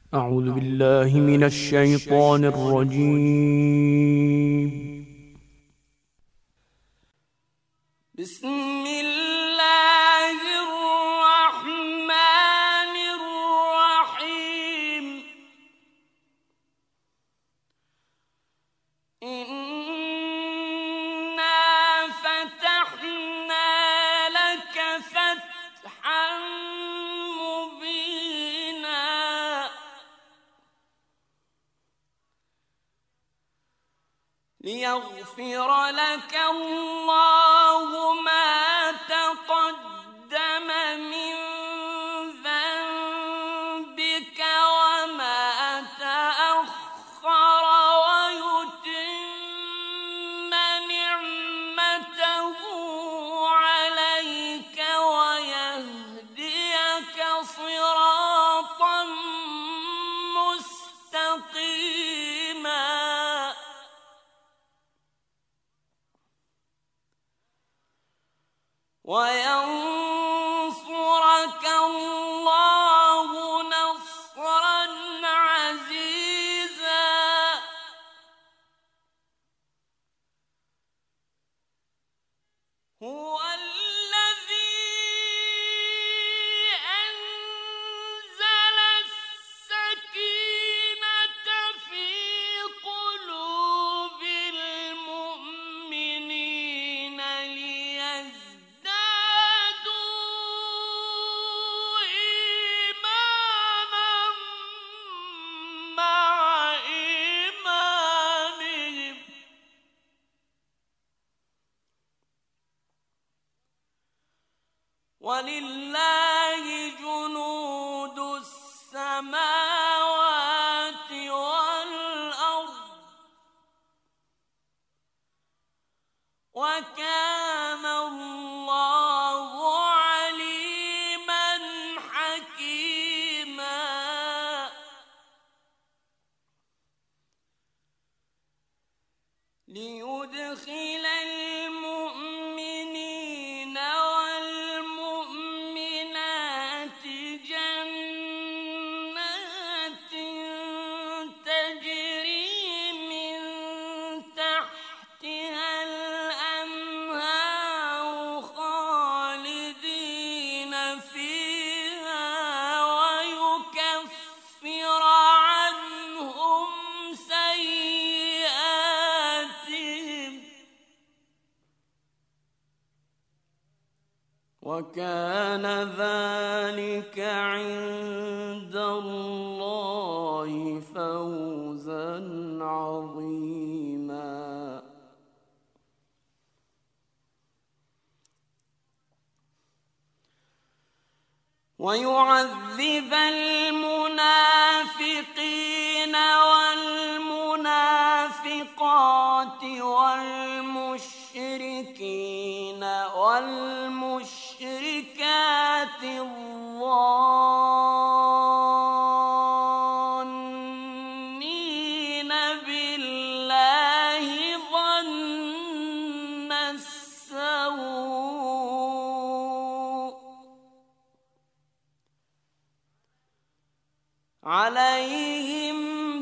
أعوذ بالله من الشيطان الرجيم. بسم الله الرحمن الرحيم. إنا فتحنا لك فتحا مبينا ليغفر لك الله ما تقدم من ذنبك وما تأخر ويتم نعمته عليك ويهديك صراطا مستقيما وينصرك الله نصرا عزيزا. هو الذي أنزل السكينة في قلوب المؤمنين ليزدادوا إيمانا مع إيمانهم ولله جنود السماوات والأرض وكان الله عليما حكيما. ليدخل المؤمنين والمؤمنات جنات تجري من تحتها الأنهار خالدين فيها ويكفر عنهم سيئاتهم وكان ذلك عند الله فوزا عظيما. ويعذب المنافقين والمنافقات والمشركين والمشركات الظانين بالله ظن السوء عليهم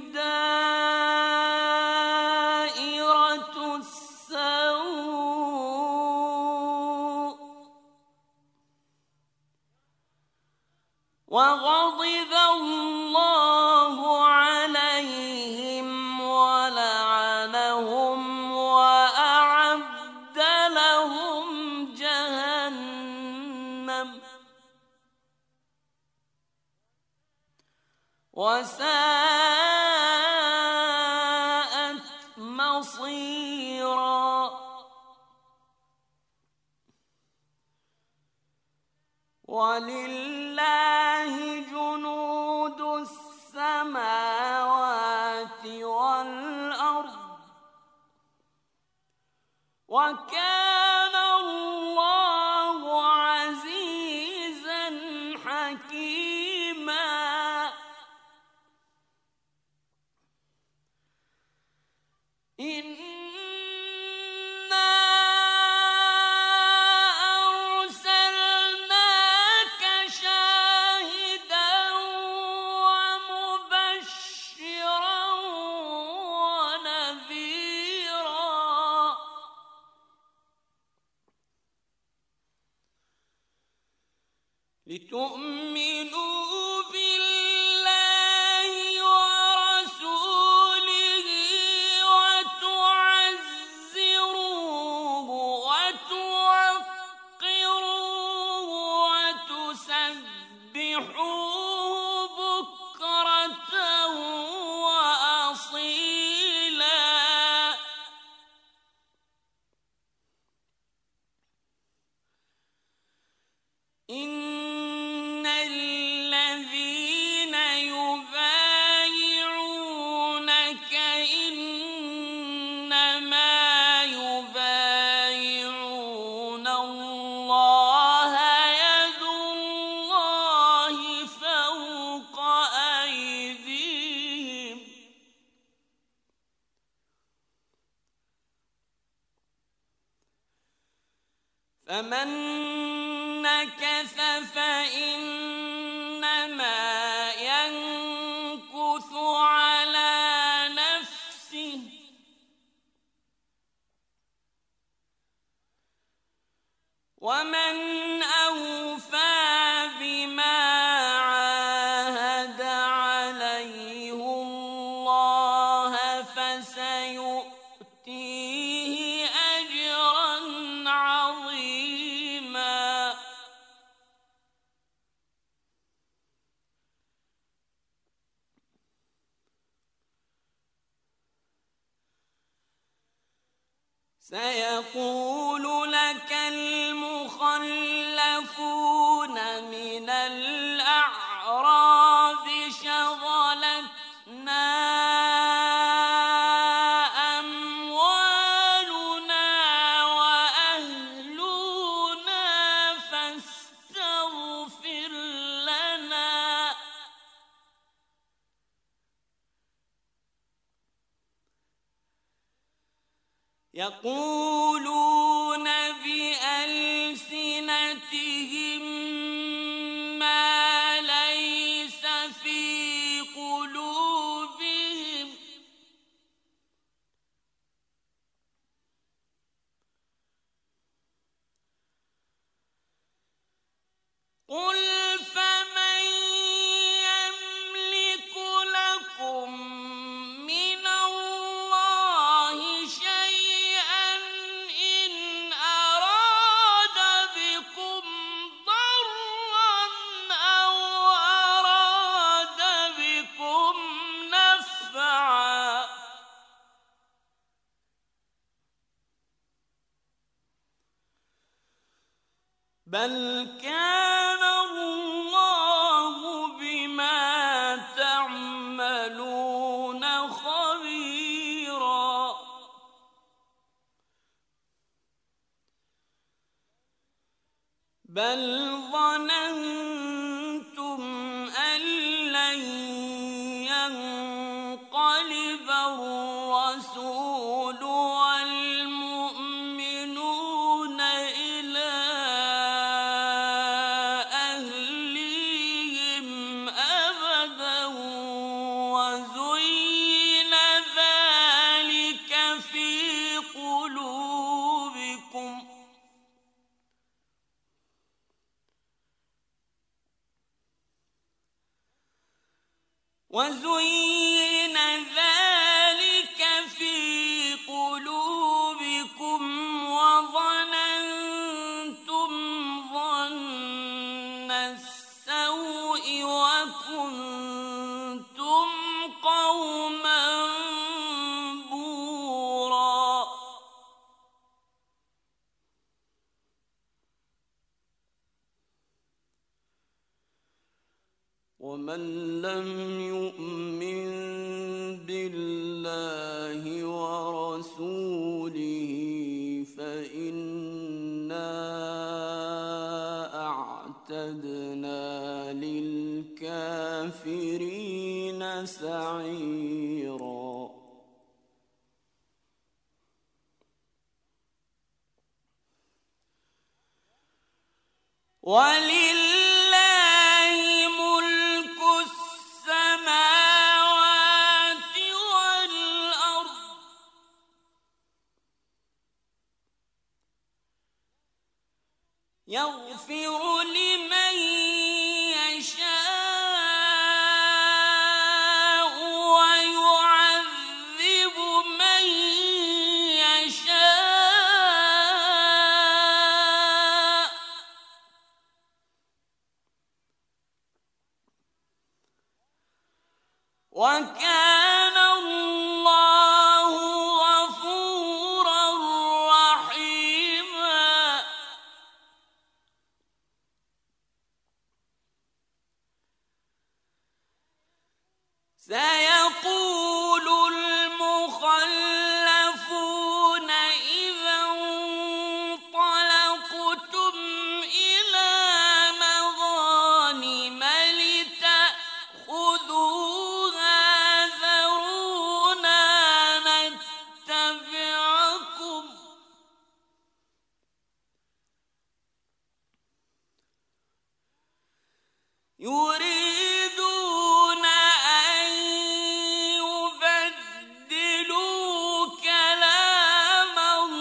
دائرة السوء وغضب الله عليهم ولعنهم وأعد لهم جهنم وساءت مصيرا. ولله جنود السماوات والأرض وكان الله عزيزا حكيما. أرسلناك شاهدا لتؤمنوا بالله ورسوله وتعزروه وتوقروه وتسبحوه بكرة وأصيلا. إن الذين يبايعونك إنما يبايعون الله يد الله فوق أيديهم. فمن نكث فإنما ينكث على نفسه ومن أوفى بما عاهد عليه الله فسيؤتيه أجرا عظيما. سيقول لك المخلفون من الأعراب شغلتنا أموالنا وأهلنا فاستغفر لنا. يقولون بألسنتهم ما ليس في قلوبهم. قل فمن يملك لكم من الله شيئا إن أراد بكم ضرا أو أراد بكم نفعا. بل كان الله بما تعملون خبيرا. بل ظننتم أن لن ينقلب الرسول والمؤمنون إلى أهليهم أبدا وزين ذلك في قلوبكم وظننتم ظن السوء وكنتم قوما بورا. ومن لم يؤمن بالله ورسوله فإنا أعتدنا للكافرين سعيرا. ولله ملك السماوات والأرض يغفر لمن وكان الله غفورا رحيما سيقول المخلفون إذا انطلقتم إلى مغانم لتأخذوها ذرونا نتبعكم يريدون أن يبدلوا كلام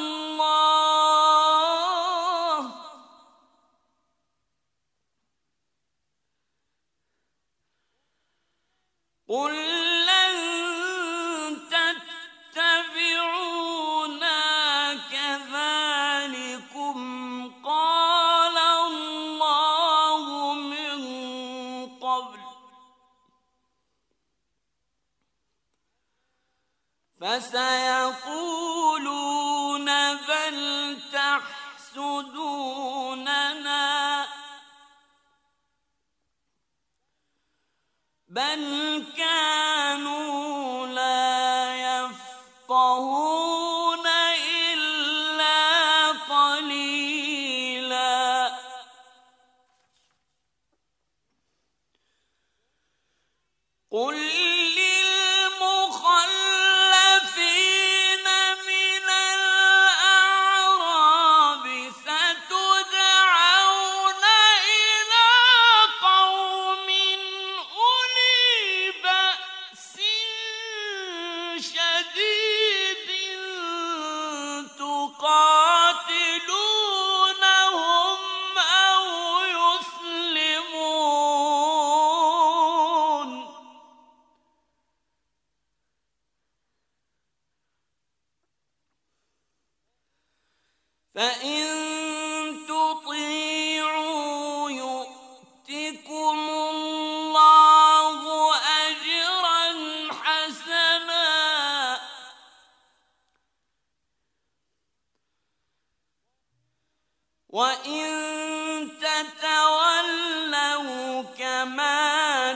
الله قل لن تتبعونا كذلكم قال الله من قبل فسيقولون بل تحسدوننا بل كانوا لا يفقهون إلا قليلا قل للمخلفين من الأعراب ستدعون إلى قوم أولي بأس شديد تقاتلونهم أو يسلمون فإن تطيعوا يؤتكم الله أجرا حسنا وإن تتولوا كما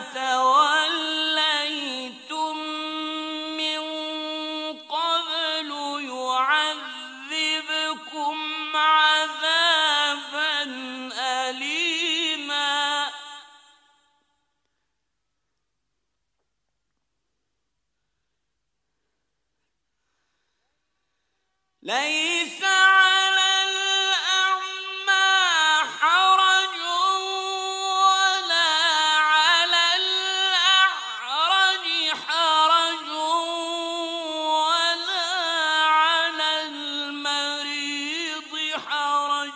توليتم من قبل يعذبكم عذابا أليما ليس على الأعمى حرج ولا على الأعرج حرج ولا على المريض حرج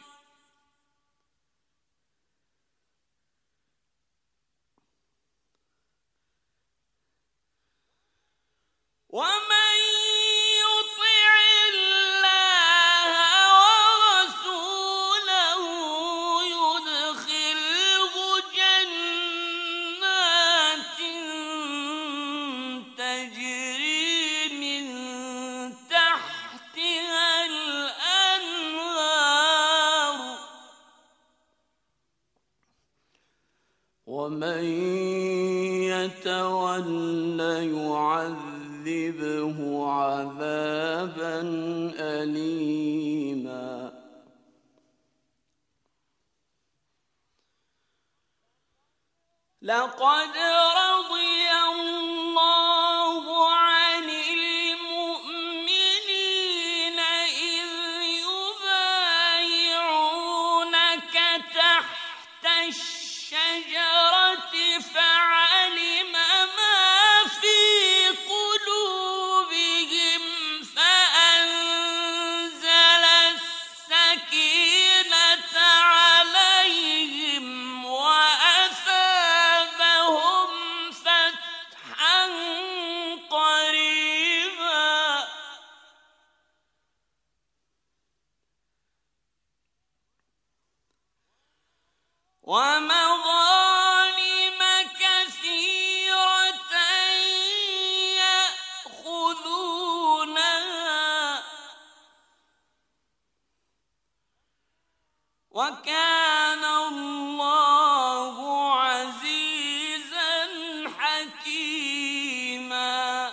ومن يطع الله ورسوله يدخله جنات تجري من تحتها الأنهار ومن يتول يعذبه عذابا أليما لقد رضي الله عن المؤمنين إذ يبايعونك تحت الشجرة فعلم ما في قلوبهم فأنزل السكينة عليهم وأثابهم فتحا وكان الله عزيزا حكيما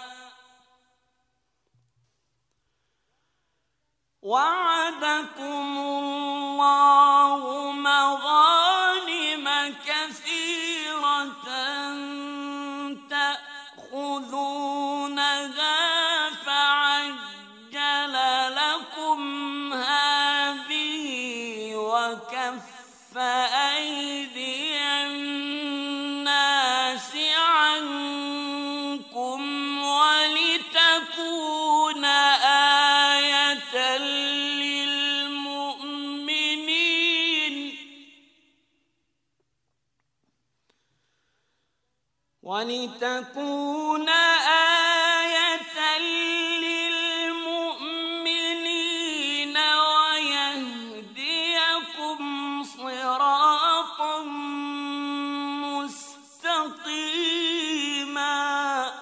وعدكم الله مغانم كثيرة تأخذونها فعجل لكم هذه وكف أيدي الناس عنكم ولتكون آية للمؤمنين ويهديكم صراطا مستقيما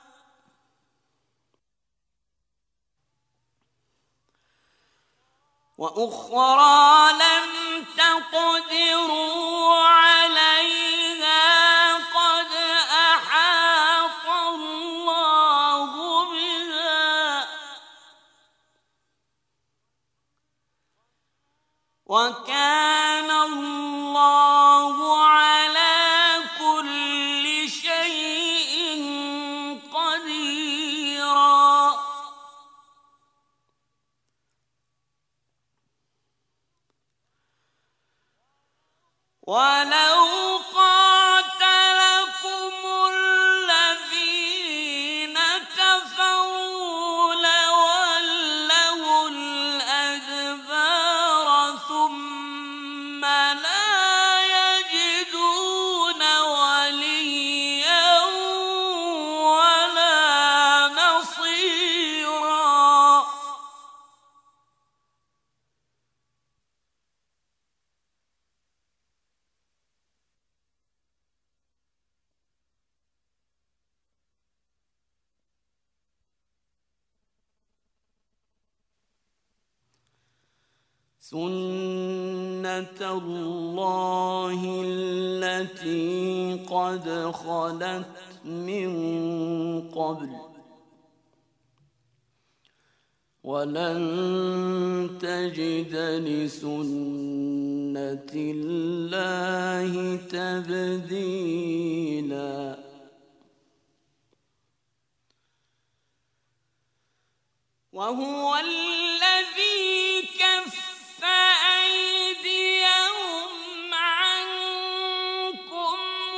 وأخرى لم تقدروا عليها قد أحاط الله بها وكان الله على كل شيء قديرا ولو قاتلكم الذين كفروا لولوا الأدبار ثم لا يجدون وليا ولا نصيرا سنة الله التي قد خلت من قبل ولن تجد لسنة الله تبديلا وهو الذي كف أيديهم عنكم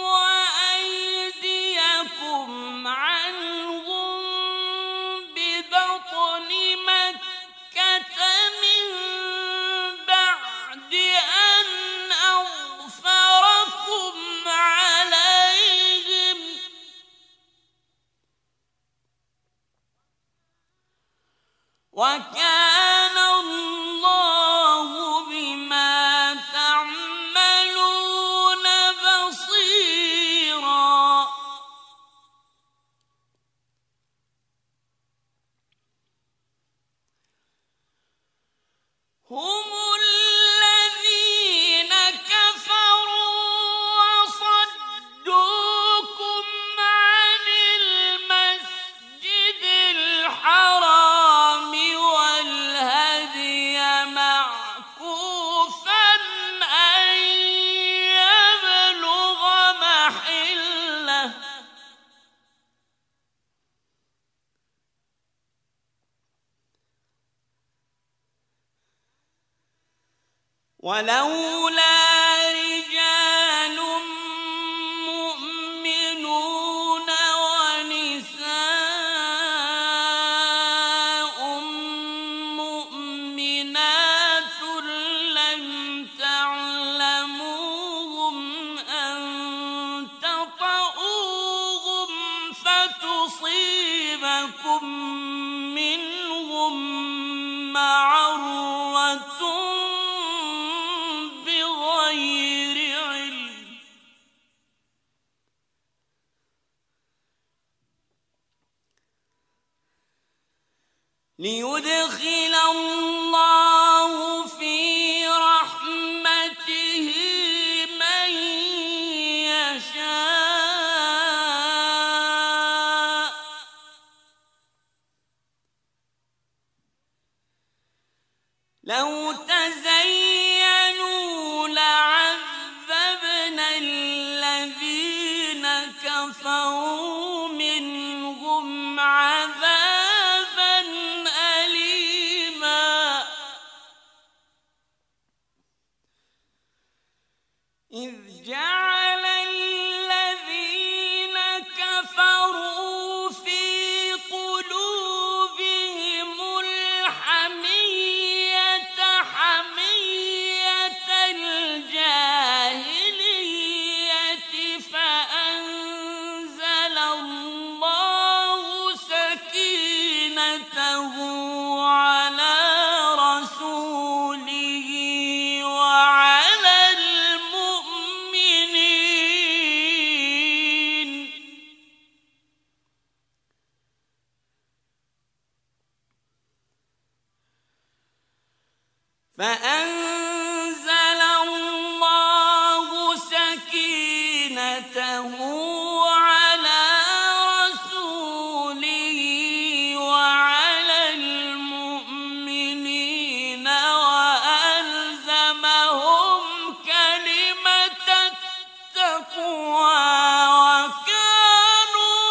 وأيديكم عنهم ببطن مكة من بعد أن أظفركم عليهم وكان الله بما تعملون بصيرا هم الذين كفروا وصدوكم عن المسجد الحرام والهدي معكوفا أن يبلغ محله ولولا رجال مؤمنون ونساء مؤمنات لم تعلموهم أن تطؤوهم فتصيبكم منهم معرة بغير علم ليدخل الله في رحمته لو تزينوا لعذبنا الذين كفروا منهم عذابا أليما إذ جعل الذين كفروا في قلوبهم الحمية حمية الجاهلية فأنزل الله سكينته على رسوله وعلى المؤمنين فأنزل الله سكينته على رسوله وعلى المؤمنين وألزمهم كلمة التقوى وكانوا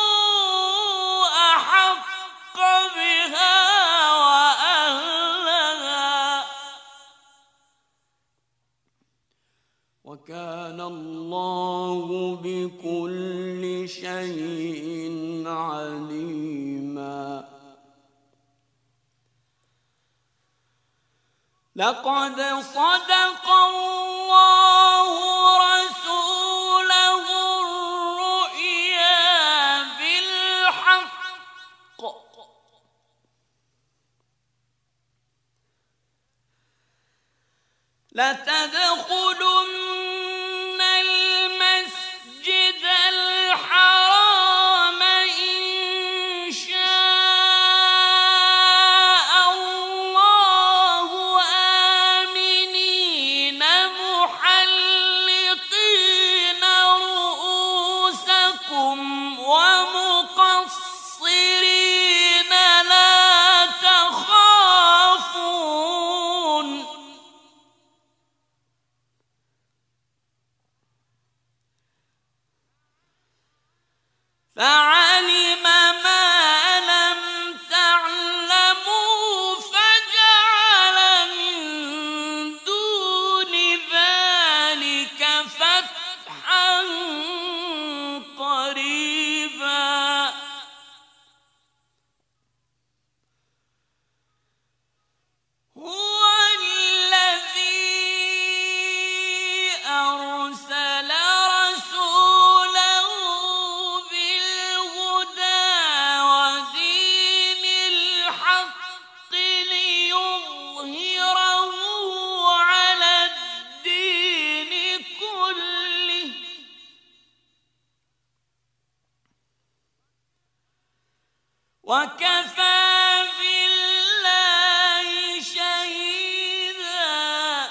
أحق بها وأهلها وكان الله بكل شيء عليما لقد صدق الله رسوله الرؤيا بالحق لتدخلن المسجد الحرام إن شاء الله آمنين محلقين رؤوسكم ومقصرين لا تخافون فعلم ما لم تعلموا فجعل من دون ذلك فتحا قريبا هو الذي أرسل رسوله بالهدى ودين الحق ليظهره على الدين كله وكفى بالله شهيدا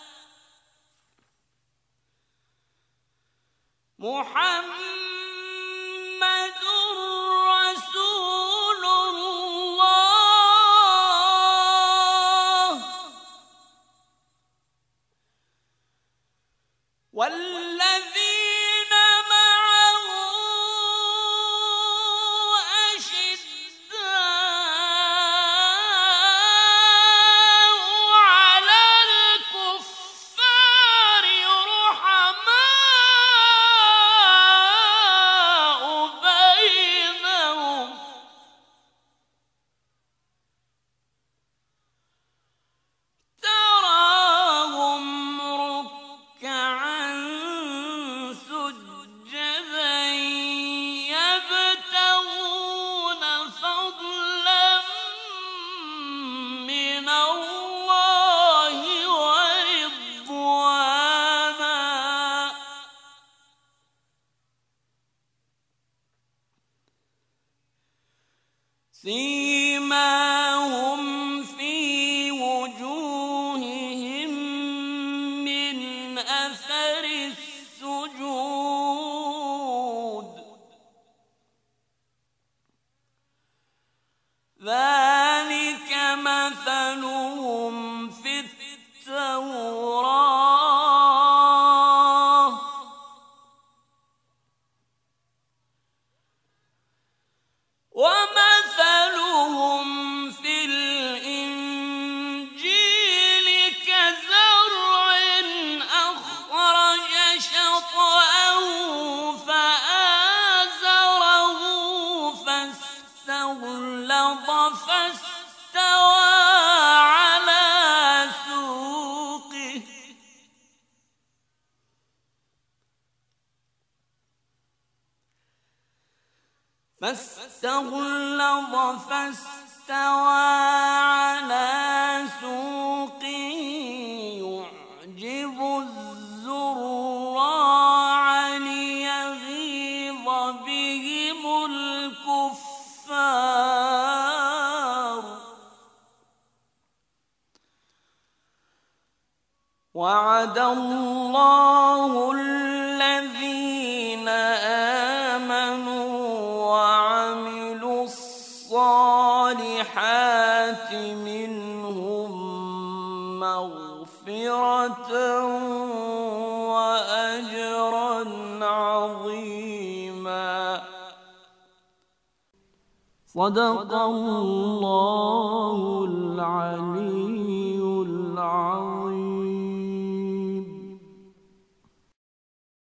محمد رسول الله والذين معه أشداء على الكفار رحماء بينهم تراهم ركعا سجدا يبتغون فضلا من الله ورضوانا سيماهم في وجوههم من أثر السجود ذلك مثلهم فاستوى على سوقه فاستغلظ فاستوى على سوقه يعجب الزراع ليغيظ بهم الكفار وعد الله الذين آمنوا وعملوا الصالحات منهم مغفرة وأجرا عظيما. صدق الله